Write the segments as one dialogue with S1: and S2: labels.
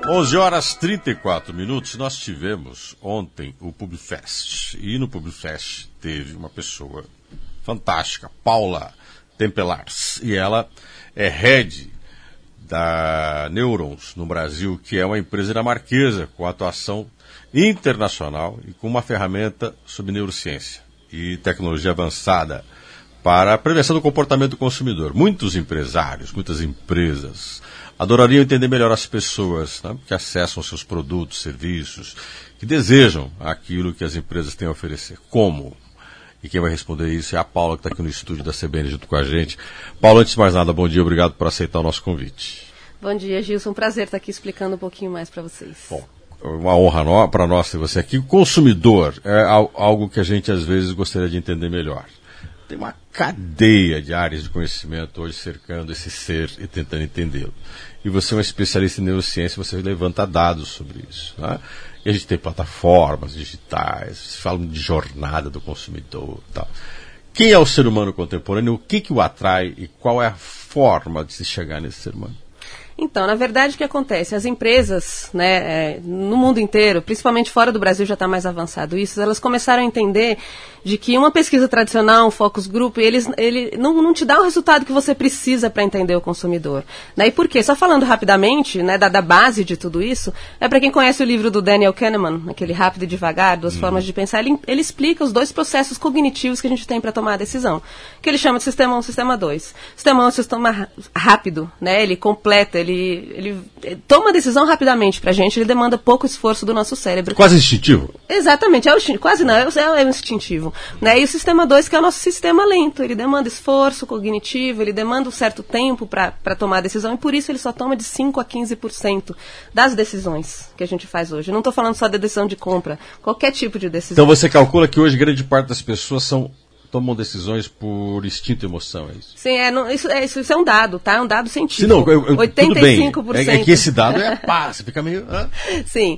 S1: 11h34, nós tivemos ontem o PubFest, e no PubFest teve uma pessoa fantástica, Paula Tempelars, e ela é head da Neurons no Brasil, que é uma empresa dinamarquesa com atuação internacional e com uma ferramenta sobre neurociência e tecnologia avançada para a prevenção do comportamento do consumidor. Muitos empresários, muitas empresas adorariam entender melhor as pessoas, né, que acessam seus produtos, serviços, que desejam aquilo que as empresas têm a oferecer. Como? E quem vai responder isso é a Paula, que está aqui no estúdio da CBN junto com a gente. Paula, antes de mais nada, bom dia, obrigado por aceitar o nosso convite.
S2: Bom dia, Gilson. Um prazer estar aqui explicando um pouquinho mais para vocês.
S1: Bom, uma honra para nós ter você aqui. O consumidor é algo que a gente às vezes gostaria de entender melhor. Tem uma cadeia de áreas de conhecimento hoje cercando esse ser e tentando entendê-lo. E você é um especialista em neurociência, você levanta dados sobre isso, né? E a gente tem plataformas digitais, vocês falam de jornada do consumidor e tal. Quem é o ser humano contemporâneo? O que o atrai e qual é a forma de se chegar nesse ser humano?
S2: Então, na verdade, o que acontece? As empresas, né, no mundo inteiro, principalmente fora do Brasil já está mais avançado isso, elas começaram a entender de que uma pesquisa tradicional, um focus group, ele não te dá o resultado que você precisa para entender o consumidor. Né? E por quê? Só falando rapidamente, né, da base de tudo isso, é para quem conhece o livro do Daniel Kahneman, aquele Rápido e Devagar, Duas Formas de Pensar, ele explica os dois processos cognitivos que a gente tem para tomar a decisão, que ele chama de sistema 1 e sistema 2. Sistema 1 é um sistema rápido, né? Ele completa, ele toma a decisão rapidamente pra gente, ele demanda pouco esforço do nosso cérebro.
S1: Quase instintivo?
S2: Exatamente, quase não, é o instintivo. Né? E o sistema 2, que é o nosso sistema lento, ele demanda esforço cognitivo, ele demanda um certo tempo para tomar a decisão, e por isso ele só toma de 5% a 15% das decisões que a gente faz hoje. Eu não estou falando só da decisão de compra, qualquer tipo de decisão.
S1: Então você calcula que hoje grande parte das pessoas tomam decisões por instinto e emoção, é isso?
S2: Sim, isso é um dado, tá? É um dado científico.
S1: Sim, não, 85%.
S2: Tudo bem.
S1: É que esse dado você fica meio...
S2: Sim,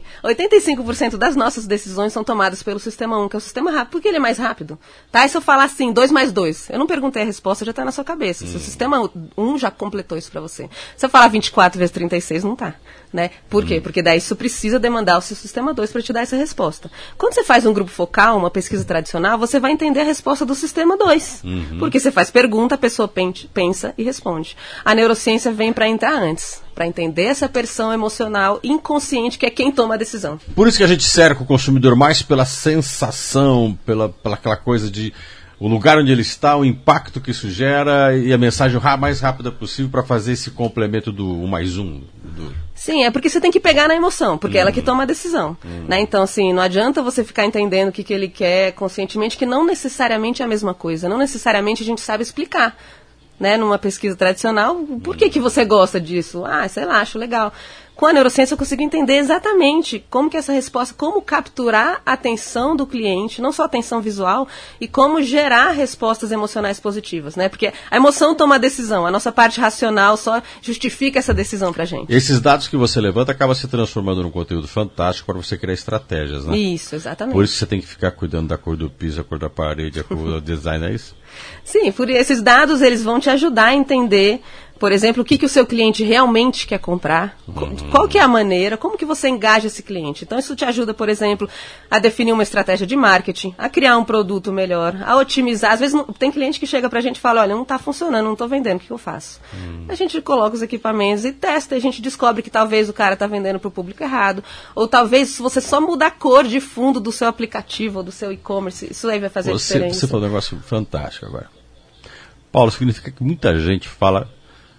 S2: 85% das nossas decisões são tomadas pelo sistema 1, que é o sistema rápido, porque ele é mais rápido. Tá? E se eu falar assim, 2 mais 2, eu não perguntei a resposta, já está na sua cabeça. Se o sistema 1 já completou isso para você. Se eu falar 24 vezes 36, não tá. Né? Por quê? Porque daí isso precisa demandar o seu sistema 2 para te dar essa resposta. Quando você faz um grupo focal, uma pesquisa tradicional, você vai entender a resposta do sistema 2. Porque você faz pergunta, a pessoa pensa e responde. A neurociência vem para entrar antes, para entender essa pressão emocional inconsciente, que é quem toma a decisão.
S1: Por isso que a gente cerca o consumidor mais pela sensação, pela aquela coisa de o lugar onde ele está, o impacto que isso gera e a mensagem mais rápida possível para fazer esse complemento do 1 mais 1.
S2: Sim, é porque você tem que pegar na emoção, porque é ela que toma a decisão. Né? Então, assim, não adianta você ficar entendendo o que ele quer conscientemente, que não necessariamente é a mesma coisa, não necessariamente a gente sabe explicar. Né? Numa pesquisa tradicional, por que você gosta disso? Sei lá, acho legal. Com a neurociência eu consigo entender exatamente como que essa resposta, como capturar a atenção do cliente, não só a atenção visual, e como gerar respostas emocionais positivas, né? Porque a emoção toma a decisão, a nossa parte racional só justifica essa decisão pra gente.
S1: Esses dados que você levanta acabam se transformando num conteúdo fantástico para você criar estratégias, né?
S2: Isso, exatamente.
S1: Por isso que você tem que ficar cuidando da cor do piso, a cor da parede, a cor do design, é isso?
S2: Sim, por esses dados eles vão te ajudar a entender, por exemplo, o que o seu cliente realmente quer comprar, qual que é a maneira, como que você engaja esse cliente. Então isso te ajuda, por exemplo, a definir uma estratégia de marketing, a criar um produto melhor, a otimizar. Às vezes tem cliente que chega pra gente e fala, olha, não está funcionando, não estou vendendo, o que eu faço? A gente coloca os equipamentos e testa, e a gente descobre que talvez o cara está vendendo para o público errado, ou talvez se você só mudar a cor de fundo do seu aplicativo ou do seu e-commerce, isso aí vai fazer diferença.
S1: Você falou um negócio fantástico agora. Paulo, significa que muita gente fala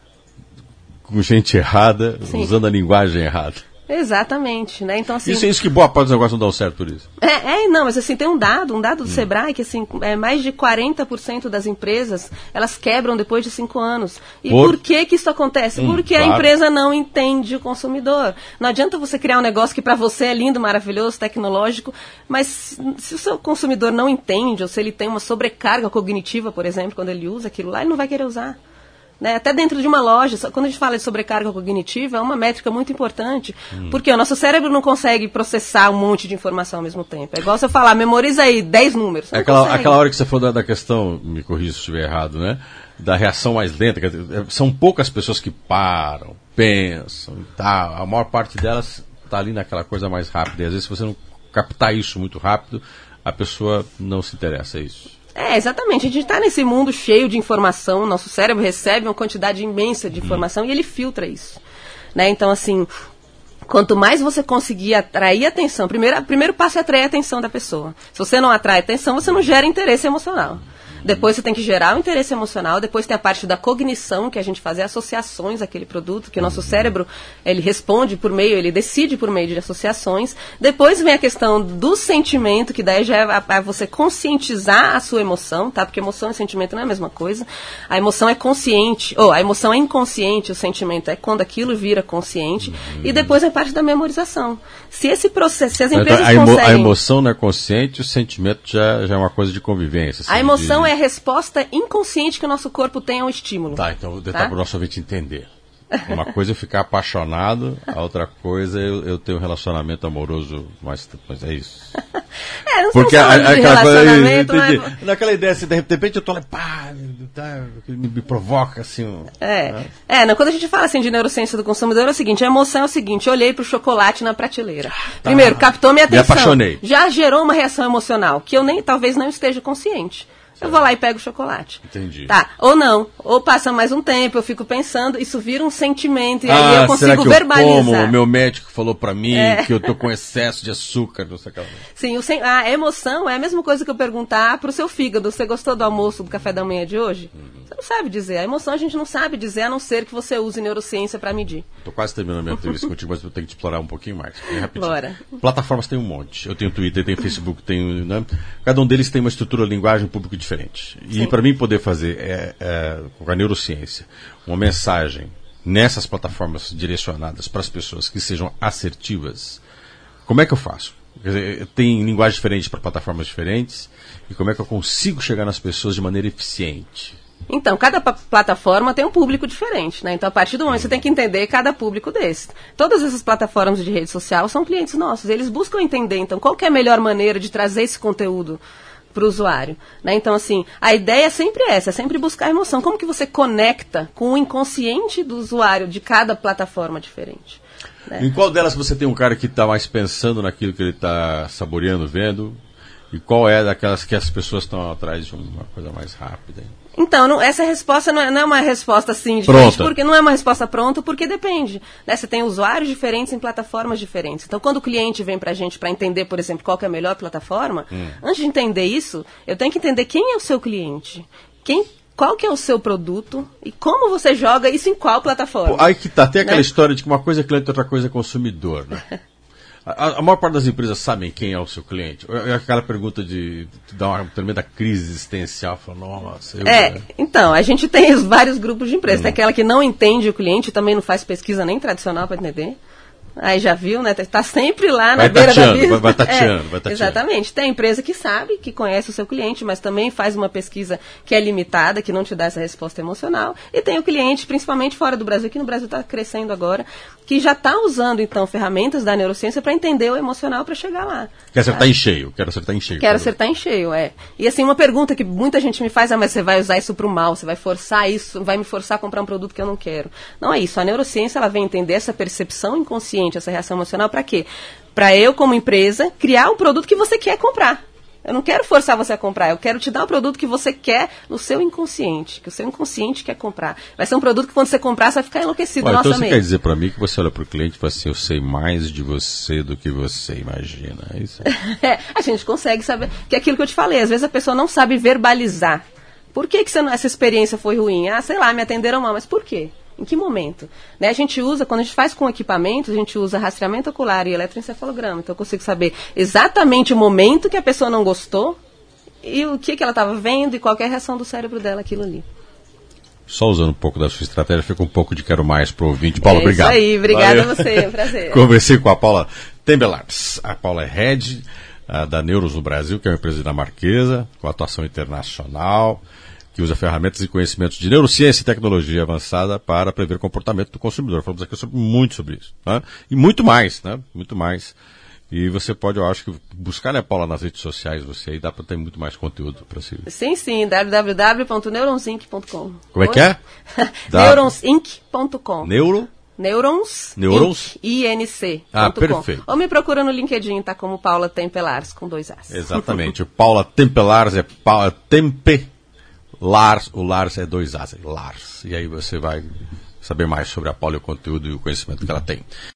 S1: com gente errada, sim, usando a linguagem errada.
S2: Exatamente, né? Então, assim,
S1: isso que boa parte dos negócios não dão certo por isso.
S2: Não, mas assim, tem um dado do Sebrae que assim, mais de 40% das empresas, elas quebram depois de 5 anos. E por que isso acontece? Porque a empresa não entende o consumidor. Não adianta você criar um negócio que para você é lindo, maravilhoso, tecnológico, mas se o seu consumidor não entende, ou se ele tem uma sobrecarga cognitiva, por exemplo, quando ele usa aquilo lá, ele não vai querer usar. Né? Até dentro de uma loja, quando a gente fala de sobrecarga cognitiva, é uma métrica muito importante, porque o nosso cérebro não consegue processar um monte de informação ao mesmo tempo. É igual você falar, memoriza aí 10 números.
S1: Aquela hora que você falou da questão, me corrija se estiver errado, né? Da reação mais lenta. São poucas pessoas que param, pensam e tal. A maior parte delas está ali naquela coisa mais rápida. E às vezes, se você não captar isso muito rápido, a pessoa não se interessa, é isso.
S2: Exatamente. A gente está nesse mundo cheio de informação, nosso cérebro recebe uma quantidade imensa de informação e ele filtra isso. Né? Então, assim, quanto mais você conseguir atrair atenção, primeiro passo é atrair a atenção da pessoa. Se você não atrai atenção, você não gera interesse emocional. Depois você tem que gerar o interesse emocional, depois tem a parte da cognição, que a gente faz associações àquele produto, que o nosso cérebro, ele responde por meio, ele decide por meio de associações. Depois vem a questão do sentimento, que daí já é você conscientizar a sua emoção, tá? Porque emoção e sentimento não é a mesma coisa. A emoção é consciente, a emoção é inconsciente, o sentimento é quando aquilo vira consciente. E depois é a parte da memorização. Se esse processo, se as empresas conseguem...
S1: A emoção não é consciente, o sentimento já é uma coisa de convivência. Assim,
S2: a emoção é a resposta inconsciente que o nosso corpo tem ao estímulo.
S1: Tá, então vou tentar para o nosso ouvinte entender. Uma coisa é ficar apaixonado, a outra coisa é eu ter um relacionamento amoroso, mas é isso.
S2: Não porque aquela relacionamento,
S1: coisa, naquela ideia assim, de repente eu tô lá, me provoca assim.
S2: Quando a gente fala assim de neurociência do consumidor é o seguinte, a emoção é o seguinte, eu olhei pro chocolate na prateleira. Primeiro, captou minha atenção.
S1: Me apaixonei.
S2: Já gerou uma reação emocional, que eu talvez não esteja consciente. Eu vou lá e pego o chocolate.
S1: Entendi.
S2: Tá, ou não. Ou passa mais um tempo, eu fico pensando, isso vira um sentimento e aí eu consigo verbalizar.
S1: O meu médico falou pra mim que eu tô com excesso de açúcar, não sei o que.
S2: Sim, a emoção é a mesma coisa que eu perguntar pro seu fígado, você gostou do almoço, do café da manhã de hoje? Você não sabe dizer. A emoção a gente não sabe dizer, a não ser que você use neurociência pra medir.
S1: Tô quase terminando a minha entrevista contigo, mas eu tenho que te explorar um pouquinho mais. Rapidinho.
S2: Bora.
S1: Plataformas tem um monte. Eu tenho Twitter, tenho Facebook, tenho... Né? Cada um deles tem uma estrutura, linguagem, um público diferente. E para mim poder fazer com a neurociência uma mensagem nessas plataformas direcionadas para as pessoas que sejam assertivas, como é que eu faço? Quer dizer, tem linguagem diferente para plataformas diferentes e como é que eu consigo chegar nas pessoas de maneira eficiente?
S2: Então, cada plataforma tem um público diferente, né? Então, a partir do momento você tem que entender cada público desse. Todas essas plataformas de rede social são clientes nossos. Eles buscam entender, então, qual que é a melhor maneira de trazer esse conteúdo para o usuário. Né? Então, assim, a ideia é sempre essa, é sempre buscar a emoção. Como que você conecta com o inconsciente do usuário de cada plataforma diferente? Né?
S1: Em qual delas você tem um cara que está mais pensando naquilo que ele está saboreando, vendo? E qual é daquelas que as pessoas estão atrás de uma coisa mais rápida?
S2: Então, essa resposta não é uma resposta assim, porque não é uma resposta pronta, porque depende. Né? Você tem usuários diferentes em plataformas diferentes. Então, quando o cliente vem para a gente para entender, por exemplo, qual que é a melhor plataforma, antes de entender isso, eu tenho que entender quem é o seu cliente, qual que é o seu produto e como você joga isso em qual plataforma.
S1: Aí que tá, tem aquela história de que uma coisa é cliente e outra coisa é consumidor, né? A maior parte das empresas sabem quem é o seu cliente? É aquela pergunta de dar uma tremenda crise existencial. Fala, nossa,
S2: então, a gente tem vários grupos de empresas. Tem aquela que não entende o cliente, também não faz pesquisa nem tradicional para entender. Aí já viu, né? Está sempre lá na beira da vida.
S1: Vai tateando.
S2: Exatamente. Tem a empresa que sabe, que conhece o seu cliente, mas também faz uma pesquisa que é limitada, que não te dá essa resposta emocional. E tem o cliente, principalmente fora do Brasil, que no Brasil está crescendo agora, que já está usando, então, ferramentas da neurociência para entender o emocional para chegar lá.
S1: Quero acertar em cheio. Quero acertar em cheio,
S2: E assim, uma pergunta que muita gente me faz, mas você vai usar isso para o mal, você vai forçar isso, vai me forçar a comprar um produto que eu não quero. Não é isso. A neurociência, ela vem entender essa percepção inconsciente, essa reação emocional, para quê? Para eu, como empresa, criar um produto que você quer comprar. Eu não quero forçar você a comprar, eu quero te dar o produto que você quer no seu inconsciente, que o seu inconsciente quer comprar. Vai ser um produto que quando você comprar, você vai ficar enlouquecido.
S1: Então você quer dizer para mim que você olha para o cliente e fala assim, eu sei mais de você do que você imagina, é isso?
S2: A gente consegue saber, que é aquilo que eu te falei, às vezes a pessoa não sabe verbalizar. Por que essa experiência foi ruim? Sei lá, me atenderam mal, mas por quê? Em que momento? Né, a gente usa, quando a gente faz com equipamentos, a gente usa rastreamento ocular e eletroencefalograma. Então eu consigo saber exatamente o momento que a pessoa não gostou e o que ela estava vendo e qual é a reação do cérebro dela aquilo ali.
S1: Só usando um pouco da sua estratégia, fica um pouco de quero mais para o ouvinte. Paula, obrigado.
S2: Isso aí, obrigada a você, é um prazer.
S1: Conversei com a Paula Tembelars. A Paula é head da Neuros no Brasil, que é uma empresa dinamarquesa, com atuação internacional, que usa ferramentas e conhecimentos de neurociência e tecnologia avançada para prever o comportamento do consumidor. Falamos aqui muito sobre isso. Né? E muito mais, né? Muito mais. E você pode, eu acho que, buscar, né, Paula, nas redes sociais, você aí dá para ter muito mais conteúdo para si.
S2: Sim, www.neuronsinc.com.
S1: Como é que é?
S2: Neuronsinc.com. Neurons INC.
S1: Perfeito.
S2: Ou me procura no LinkedIn, tá como Paula Tempelars, com 2 As.
S1: Exatamente. O Paula Tempelars é Tempelars, o Lars é 2 As, Lars. E aí você vai saber mais sobre a Paula e o conteúdo e o conhecimento que ela tem.